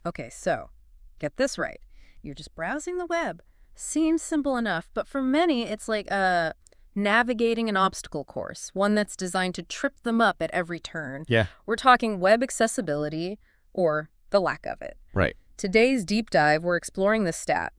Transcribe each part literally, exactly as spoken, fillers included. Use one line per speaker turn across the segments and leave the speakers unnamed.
Okay, so get this right. You're just browsing the web. Seems simple enough, but for many, it's like uh, navigating an obstacle course, one that's designed to trip them up at every turn.
Yeah.
We're talking web accessibility or the lack of it.
Right.
Today's deep dive, we're exploring this stat.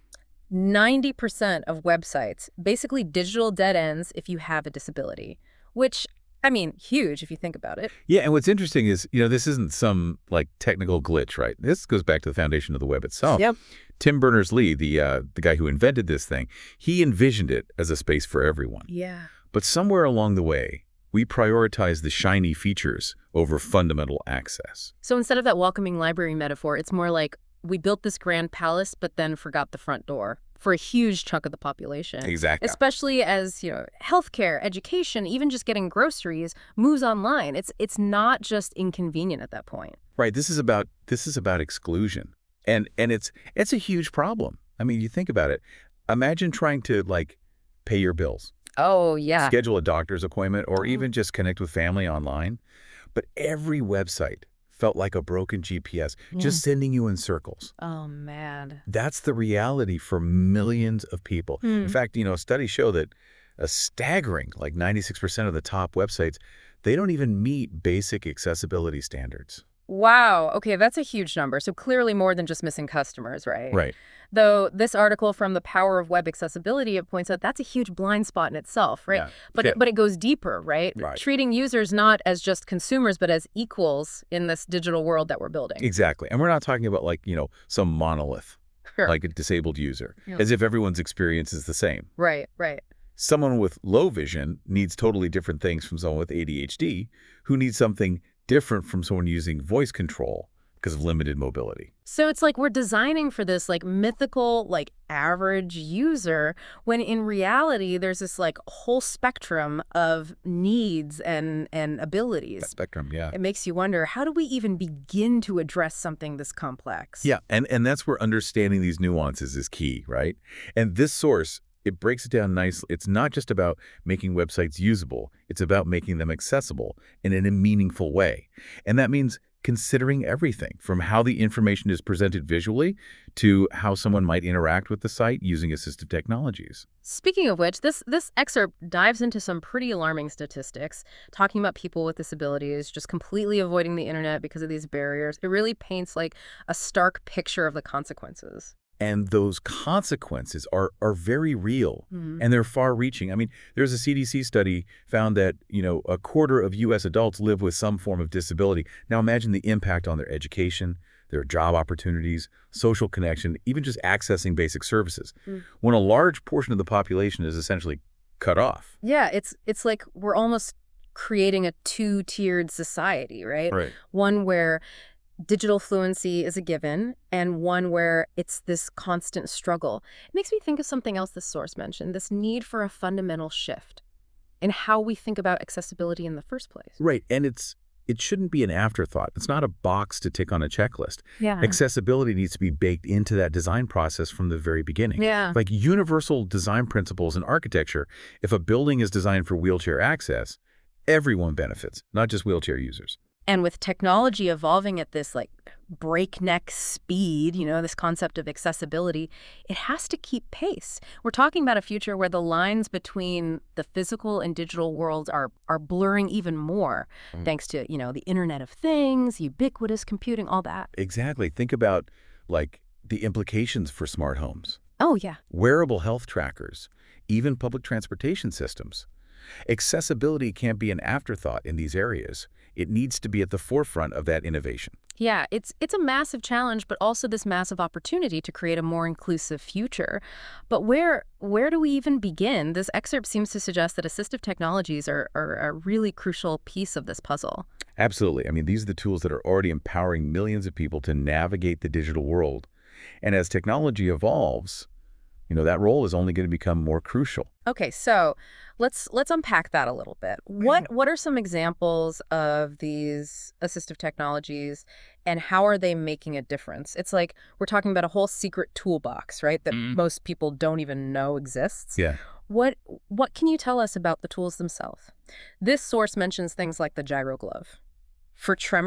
ninety percent of websites, basically digital dead ends if you have a disability, which, I mean, huge if you think about it.
Yeah, and what's interesting is, you know, this isn't some, like, technical glitch, right? This goes back to the foundation of the web itself.
Yep.
Tim Berners-Lee, the uh, the guy who invented this thing, he envisioned it as a space for everyone.
Yeah.
But somewhere along the way, we prioritize the shiny features over fundamental access.
So instead of that welcoming library metaphor, it's more like we built this grand palace, but then forgot the front door for a huge chunk of the population.
Exactly.
Especially as, you know, healthcare, education, even just getting groceries moves online. It's it's not just inconvenient at that point.
Right. This is about this is about exclusion. And and it's it's a huge problem. I mean, you think about it. Imagine trying to, like, pay your bills,
Oh, yeah.
schedule a doctor's appointment, or even just connect with family online. But every website felt like a broken G P S, just sending you in circles.
Oh, man.
That's the reality for millions of people. In fact, you know, studies show that a staggering, like ninety-six percent of the top websites, they don't even meet basic accessibility standards.
Wow. Okay, that's a huge number. So clearly more than just missing customers, right?
Right.
Though this article from The Power of Web Accessibility, it points out that's a huge blind spot in itself, right?
Yeah.
But
Yeah.
it, but it goes deeper, right?
Right.
Treating users not as just consumers, but as equals in this digital world that we're building.
Exactly. And we're not talking about, like, you know, some monolith,
Sure.
like a disabled user,
Yeah.
as if everyone's experience is the same.
Right, right.
Someone with low vision needs totally different things from someone with A D H D, who needs something different from someone using voice control because of limited mobility.
So it's like we're designing for this like mythical, like average user, when in reality, there's this like whole spectrum of needs and, and abilities.
Spectrum, yeah.
It makes you wonder, how do we even begin to address something this complex?
Yeah, and, and that's where understanding these nuances is key, right? And this source, it breaks it down nicely. It's not just about making websites usable. It's about making them accessible and in a meaningful way. And that means considering everything from how the information is presented visually to how someone might interact with the site using assistive technologies.
Speaking of which, this this excerpt dives into some pretty alarming statistics, talking about people with disabilities just completely avoiding the internet because of these barriers. It really paints like a stark picture of the consequences.
And those consequences are are very real,
Mhm.
and they're far-reaching. I mean, there's a C D C study found that, you know, a quarter of U S adults live with some form of disability. Now imagine the impact on their education, their job opportunities, social connection, even just accessing basic services,
Mm.
when a large portion of the population is essentially cut off.
Yeah, it's it's like we're almost creating a two-tiered society, right?
Right.
One where digital fluency is a given, and one where it's this constant struggle. It makes me think of something else this source mentioned, this need for a fundamental shift in how we think about accessibility in the first place.
Right, and it's it shouldn't be an afterthought. It's not a box to tick on a checklist.
Yeah.
Accessibility needs to be baked into that design process from the very beginning.
Yeah.
Like universal design principles in architecture, if a building is designed for wheelchair access, everyone benefits, not just wheelchair users.
And with technology evolving at this like breakneck speed, you know, this concept of accessibility, it has to keep pace. We're talking about a future where the lines between the physical and digital worlds are are blurring even more,
Mm.
thanks to, you know, the Internet of Things, ubiquitous computing, all that.
Exactly. Think about, like, the implications for smart homes,
Oh, yeah.
wearable health trackers, even public transportation systems. Accessibility can't be an afterthought in these areas. It needs to be at the forefront of that innovation.
Yeah, it's it's a massive challenge, but also this massive opportunity to create a more inclusive future. But where where do we even begin? This excerpt seems to suggest that assistive technologies are, are a really crucial piece of this puzzle.
Absolutely. I mean, these are the tools that are already empowering millions of people to navigate the digital world. And as technology evolves, you know, that role is only going to become more crucial.
Okay, so let's let's unpack that a little bit. What what are some examples of these assistive technologies and how are they making a difference? It's like we're talking about a whole secret toolbox, right? That
Mm.
most people don't even know exists.
Yeah.
What what can you tell us about the tools themselves? This source mentions things like the gyro glove. For tremors,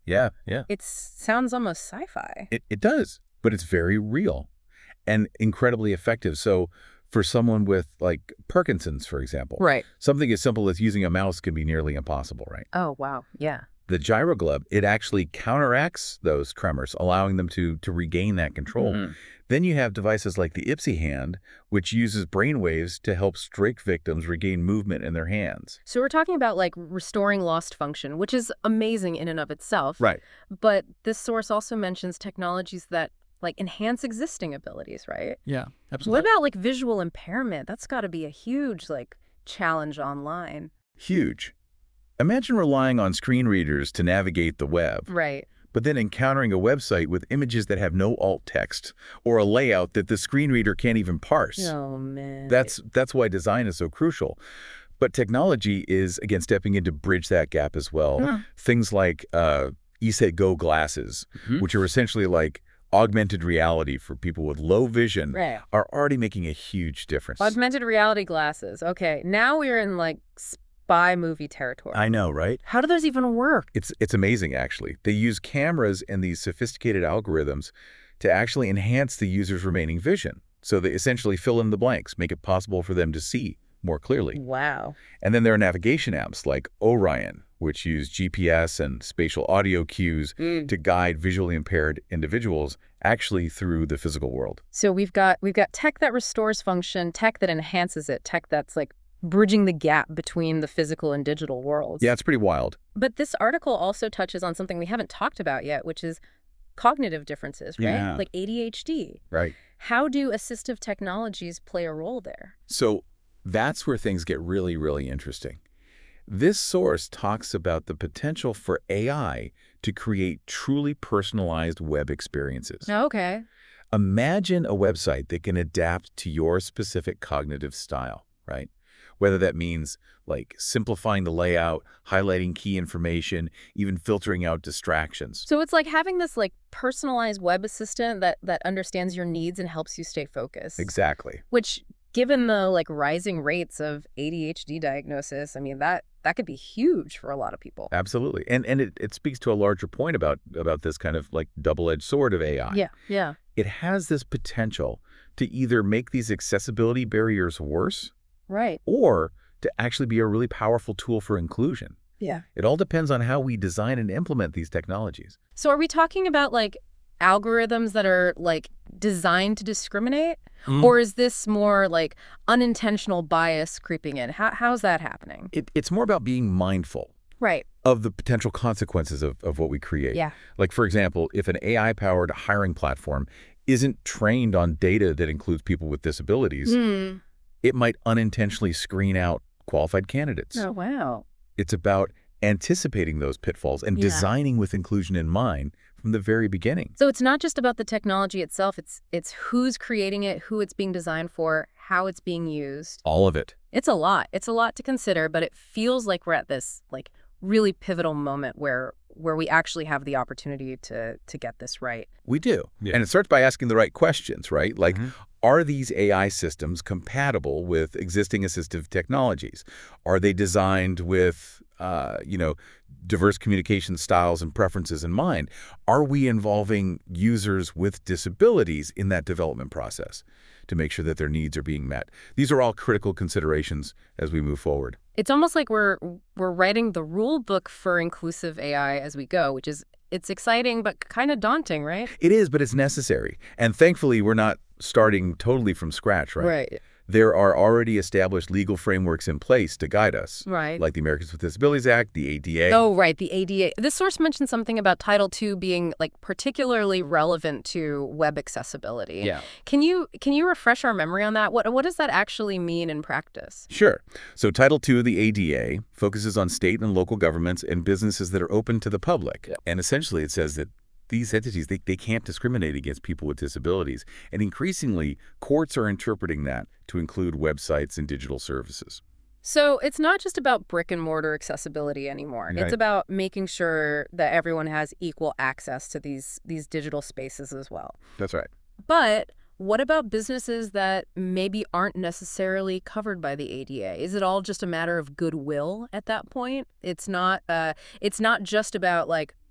Yeah, yeah.
It sounds almost sci-fi.
It, it does, but it's very real and incredibly effective. So for someone with like Parkinson's, for example,
Right.
something as simple as using a mouse can be nearly impossible, right?
Oh, wow. Yeah.
The GyroGlub, it actually counteracts those tremors, allowing them to, to regain that control.
Mm-hmm.
Then you have devices like the Ipsy Hand, which uses brainwaves to help stroke victims regain movement in their hands.
So we're talking about like restoring lost function, which is amazing in and of itself.
Right.
But this source also mentions technologies that like enhance existing abilities, right?
Yeah,
What
absolutely.
about like visual impairment? That's got to be a huge like challenge online.
Huge. Imagine relying on screen readers to navigate the web,
Right.
but then encountering a website with images that have no alt text or a layout that the screen reader can't even parse.
Oh, man.
That's, that's why design is so crucial. But technology is, again, stepping in to bridge that gap as well.
Huh.
Things like uh, ESET-Go glasses,
Mhm.
which are essentially like augmented reality for people with low vision,
Right.
are already making a huge difference.
Augmented reality glasses. Okay. Now we're in like spy movie territory.
I know, right?
How do those even work?
It's, it's amazing, actually. They use cameras and these sophisticated algorithms to actually enhance the user's remaining vision. So they essentially fill in the blanks, make it possible for them to see more clearly.
Wow.
And then there are navigation apps like Orion, which use G P S and spatial audio cues
Mm.
to guide visually impaired individuals actually through the physical world.
So we've got we've got tech that restores function, tech that enhances it, tech that's like bridging the gap between the physical and digital worlds.
Yeah, it's pretty wild.
But this article also touches on something we haven't talked about yet, which is cognitive differences, right?
Yeah.
Like A D H D.
Right.
How do assistive technologies play a role there?
So that's where things get really, really interesting. This source talks about the potential for A I to create truly personalized web experiences.
Okay.
Imagine a website that can adapt to your specific cognitive style, right? Whether that means like simplifying the layout, highlighting key information, even filtering out distractions.
So it's like having this like personalized web assistant that that understands your needs and helps you stay focused.
Exactly.
Which, given the like rising rates of A D H D diagnosis, I mean that that could be huge for a lot of people.
Absolutely. And and it, it speaks to a larger point about about this kind of like double-edged sword of A I.
Yeah, yeah.
It has this potential to either make these accessibility barriers worse
Right.
or to actually be a really powerful tool for inclusion.
Yeah.
It all depends on how we design and implement these technologies.
So are we talking about like algorithms that are like designed to discriminate?
Mhm.
Or is this more like unintentional bias creeping in? How, how's that happening?
It, it's more about being mindful
Right.
of the potential consequences of, of what we create.
Yeah.
Like, for example, if an A I-powered hiring platform isn't trained on data that includes people with disabilities,
Hmm.
it might unintentionally screen out qualified candidates.
Oh, wow.
It's about anticipating those pitfalls and
Yeah.
designing with inclusion in mind from the very beginning.
So it's not just about the technology itself. It's it's who's creating it, who it's being designed for, how it's being used.
All of it.
It's a lot. It's a lot to consider, but it feels like we're at this like really pivotal moment where where we actually have the opportunity to to get this right.
We do.
Yeah.
And it starts by asking the right questions, right? Like,
Mhm.
are these A I systems compatible with existing assistive technologies? Are they designed with, uh, you know, diverse communication styles and preferences in mind? Are we involving users with disabilities in that development process to make sure that their needs are being met? These are all critical considerations as we move forward.
It's almost like we're we're writing the rule book for inclusive A I as we go, which is it's exciting but kind of daunting, right?
It is, but it's necessary. And thankfully, we're not starting totally from scratch, right?
Right.
There are already established legal frameworks in place to guide us,
Right.
like the Americans with Disabilities Act, the A D A.
Oh, right, the A D A. This source mentioned something about Title two being like particularly relevant to web accessibility.
Yeah.
Can you can you refresh our memory on that? What what does that actually mean in practice?
Sure. So Title two of the A D A focuses on state and local governments and businesses that are open to the public.
Yeah.
And essentially it says that these entities, they, they can't discriminate against people with disabilities. And increasingly, courts are interpreting that to include websites and digital services.
So it's not just about brick and mortar accessibility anymore.
Right.
It's about making sure that everyone has equal access to these these digital spaces as well.
That's right.
But what about businesses that maybe aren't necessarily covered by the A D A? Is it all just a matter of goodwill at that point? It's not uh it's not just about like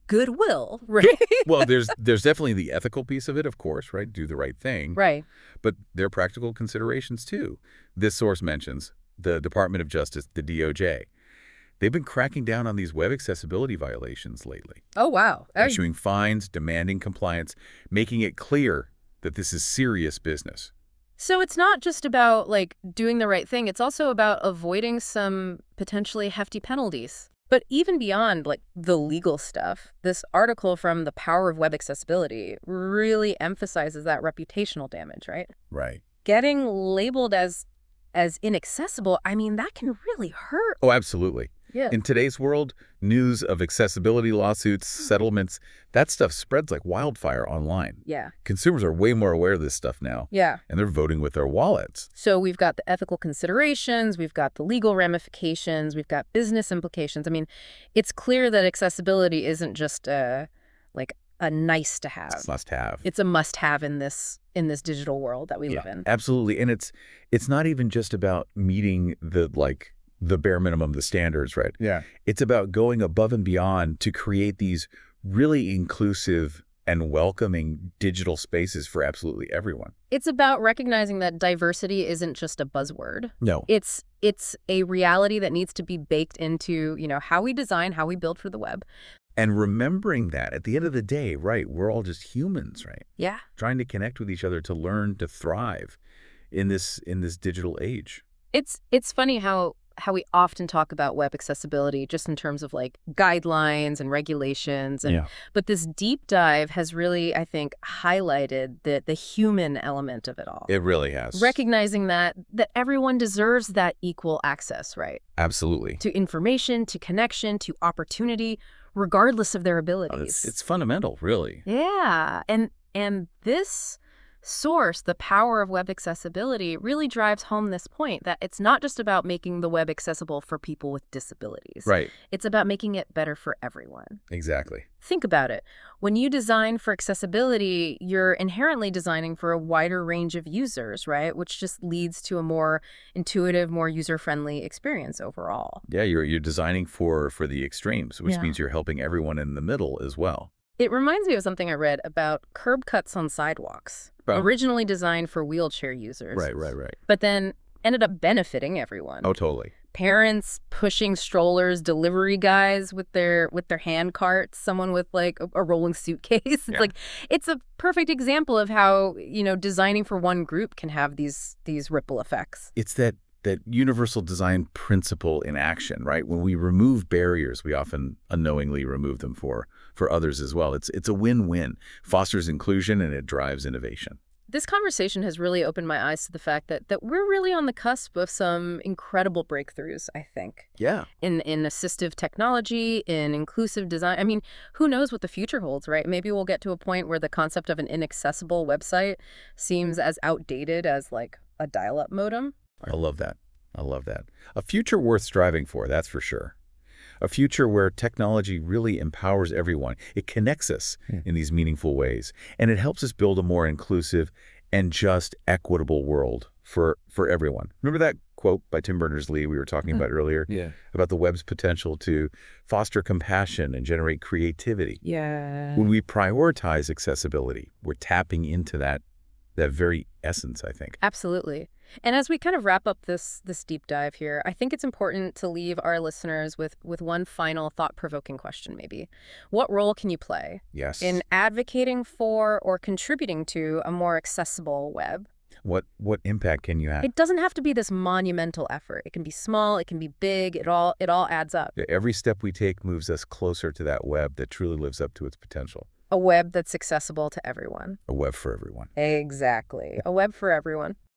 goodwill, right?
Well, there's there's definitely the ethical piece of it, of course, right? Do the right thing.
Right.
But there are practical considerations, too. This source mentions the Department of Justice, the D O J. They've been cracking down on these web accessibility violations lately,
Oh, wow. I-
issuing fines, demanding compliance, making it clear that this is serious business.
So it's not just about, like, doing the right thing. It's also about avoiding some potentially hefty penalties. But even beyond, like, the legal stuff, this article from The Power of Web Accessibility really emphasizes that reputational damage, right?
Right.
Getting labeled as as inaccessible, I mean, that can really hurt.
Oh, absolutely.
Yeah.
In today's world, news of accessibility lawsuits, settlements, that stuff spreads like wildfire online.
Yeah.
Consumers are way more aware of this stuff now,
Yeah.
and they're voting with their wallets.
So we've got the ethical considerations, we've got the legal ramifications, we've got business implications. I mean, it's clear that accessibility isn't just a, like, a nice to have.
It's a must-have.
It's a must-have in this in this digital world that we
Yeah,
live in.
absolutely. And it's it's not even just about meeting the, like, the bare minimum, the standards, right?
Yeah.
It's about going above and beyond to create these really inclusive and welcoming digital spaces for absolutely everyone.
It's about recognizing that diversity isn't just a buzzword.
No.
It's it's a reality that needs to be baked into, you know, how we design, how we build for the web.
And remembering that at the end of the day, right, we're all just humans, right?
Yeah.
Trying to connect with each other to learn to thrive in this in this digital age.
It's it's funny how how we often talk about web accessibility just in terms of like guidelines and regulations. And,
Yeah.
But this deep dive has really, I think, highlighted the the human element of it all.
It really has.
Recognizing that that everyone deserves that equal access, right?
Absolutely.
To information, to connection, to opportunity, regardless of their
Oh,
abilities.
It's, it's fundamental, really.
Yeah. And and this source, The Power of Web Accessibility, really drives home this point that it's not just about making the web accessible for people with disabilities.
Right.
It's about making it better for everyone.
Exactly.
Think about it. When you design for accessibility, you're inherently designing for a wider range of users, right? Which just leads to a more intuitive, more user-friendly experience overall.
Yeah, you're you're designing for for the extremes, which
Yeah.
means you're helping everyone in the middle as well.
It reminds me of something I read about curb cuts on sidewalks,
Oh.
originally designed for wheelchair users.
Right, right, right.
But then ended up benefiting everyone.
Oh, totally.
Parents pushing strollers, delivery guys with their with their hand carts, someone with like a, a rolling suitcase. It's
Yeah.
like it's a perfect example of how, you know, designing for one group can have these these ripple effects.
It's that that universal design principle in action, right? When we remove barriers, we often unknowingly remove them for for others as well. It's it's a win-win. Fosters inclusion and it drives innovation.
This conversation has really opened my eyes to the fact that that we're really on the cusp of some incredible breakthroughs, I think.
Yeah.
in in assistive technology, in inclusive design. I mean, who knows what the future holds, right? Maybe we'll get to a point where the concept of an inaccessible website seems as outdated as like a dial-up modem.
I love that. I love that. A future worth striving for, that's for sure. A future where technology really empowers everyone. It connects us
Hmm.
in these meaningful ways, and it helps us build a more inclusive and just equitable world for, for everyone. Remember that quote by Tim Berners-Lee we were talking about earlier
Yeah.
about the web's potential to foster compassion and generate creativity?
Yeah.
When we prioritize accessibility, we're tapping into that that very essence, I think.
Absolutely. And as we kind of wrap up this this deep dive here, I think it's important to leave our listeners with with one final thought-provoking question maybe. What role can you play
Yes.
in advocating for or contributing to a more accessible web?
What what impact can you have?
It doesn't have to be this monumental effort. It can be small, it can be big, it all it all adds up.
Every step we take moves us closer to that web that truly lives up to its potential.
A web that's accessible to everyone.
A web for everyone.
Exactly. A web for everyone.